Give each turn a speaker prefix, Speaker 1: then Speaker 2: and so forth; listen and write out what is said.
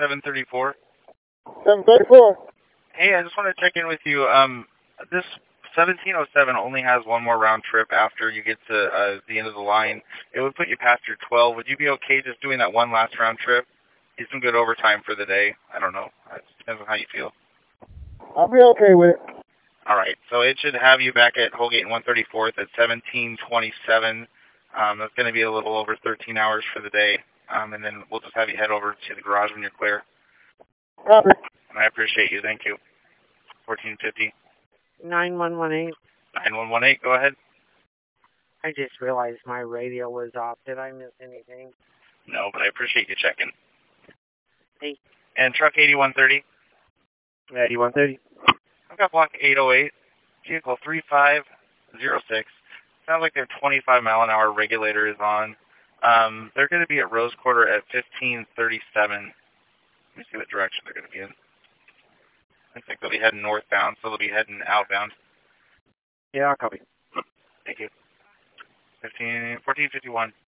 Speaker 1: 734.
Speaker 2: 734.
Speaker 1: Hey, I just want to check in with you. This 1707 only has one more round trip after you get to the end of the line. It would put you past your 12. Would you be okay just doing that one last round trip? Get some good overtime for the day. I don't know. It depends on how you feel.
Speaker 2: I'll be okay with it.
Speaker 1: All right. So it should have you back at Holgate and 134th at 1727. That's going to be a little over 13 hours for the day. And then we'll just have you head over to the garage when you're clear.
Speaker 2: Copy.
Speaker 1: And I appreciate you. Thank you. 1450.
Speaker 3: 9118.
Speaker 1: 9118, go ahead.
Speaker 3: I just realized my radio was off. Did I miss anything?
Speaker 1: No, but I appreciate you checking.
Speaker 3: Hey.
Speaker 1: And truck 8130.
Speaker 3: 8130.
Speaker 1: I've got block 808, vehicle 3506. Sounds like their 25-mile-an-hour regulator is on. They're going to be at Rose Quarter at 1537. Let me see what direction they're going to be in. Looks like they'll be heading northbound, so they'll be heading outbound.
Speaker 3: Yeah, I'll copy.
Speaker 1: Thank you. 1451.